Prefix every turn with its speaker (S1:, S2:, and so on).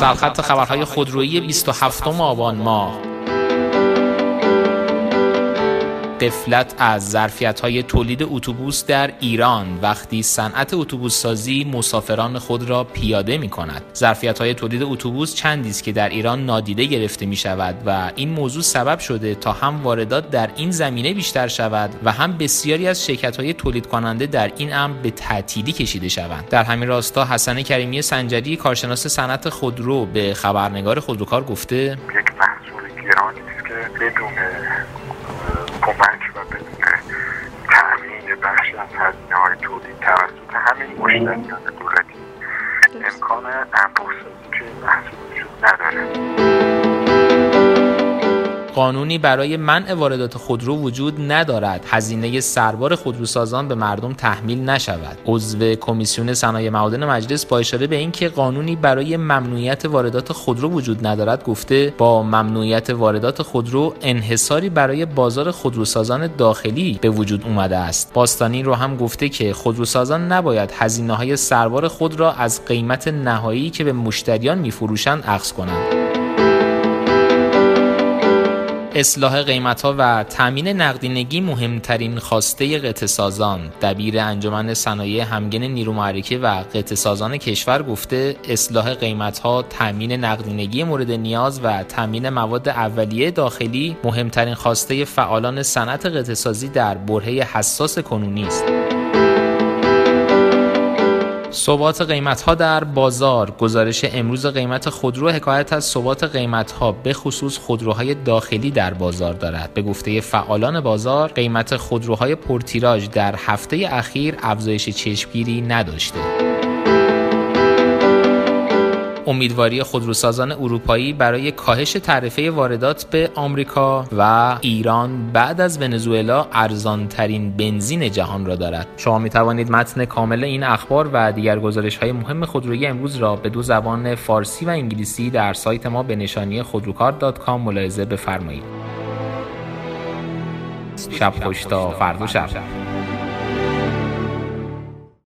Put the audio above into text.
S1: سرخط خبرهای خودرویی 27 آبان ماه. غفلت از ظرفیت‌های تولید اتوبوس در ایران وقتی صنعت اتوبوس‌سازی مسافران خود را پیاده می‌کند. ظرفیت‌های تولید اتوبوس چندی است که در ایران نادیده گرفته می‌شود و این موضوع سبب شده تا هم واردات در این زمینه بیشتر شود و هم بسیاری از شرکت‌های تولید کننده در این امر به تعطیلی کشیده شوند. در همین راستا حسن کریمی سنجری، کارشناس صنعت خودرو، به خبرنگار خودروکار گفته:
S2: یک محصول گرانی است که بدون کمک و بدون تأمین بخشی از هزینه‌های تولید توسط همین مشتریان دولتی امکان انباشت‌سازی که محصول وجود نداره.
S1: قانونی برای منع واردات خودرو وجود ندارد. هزینه سربار خودروسازان به مردم تحمیل نشود. عضو کمیسیون صنایع معادن مجلس با اشاره به اینکه قانونی برای ممنوعیت واردات خودرو وجود ندارد گفته: با ممنوعیت واردات خودرو انحصاری برای بازار خودروسازان داخلی به وجود اومده است. باستانی رو هم گفته که خودروسازان نباید هزینه‌های سربار خود را از قیمت نهایی که به مشتریان می‌فروشند اخذ کنند. اصلاح قیمت‌ها و تامین نقدینگی مهمترین خواسته قطعه‌سازان. دبیر انجمن صنایع همگن نیرو محرکه و قطعه‌سازان کشور گفته: اصلاح قیمت‌ها، تامین نقدینگی مورد نیاز و تامین مواد اولیه داخلی مهمترین خواسته فعالان صنعت قطعه‌سازی در برهه حساس کنونی است. ثبات قیمت‌ها در بازار. گزارش امروز قیمت خودرو حکایت از ثبات قیمت‌ها به خصوص خودروهای داخلی در بازار دارد. به گفته فعالان بازار، قیمت خودروهای پرتیراژ در هفته اخیر افزایش چشمگیری نداشته. امیدواری خودروسازان اروپایی برای کاهش تعرفه واردات به آمریکا و ایران بعد از ونزوئلا ارزان‌ترین بنزین جهان را دارد. شما می توانید متن کامل این اخبار و دیگر گزارش‌های مهم خودرویی امروز را به دو زبان فارسی و انگلیسی در سایت ما به نشانی خودروکار.com ملاحظه بفرمایید. شب خوش تا فردا شب.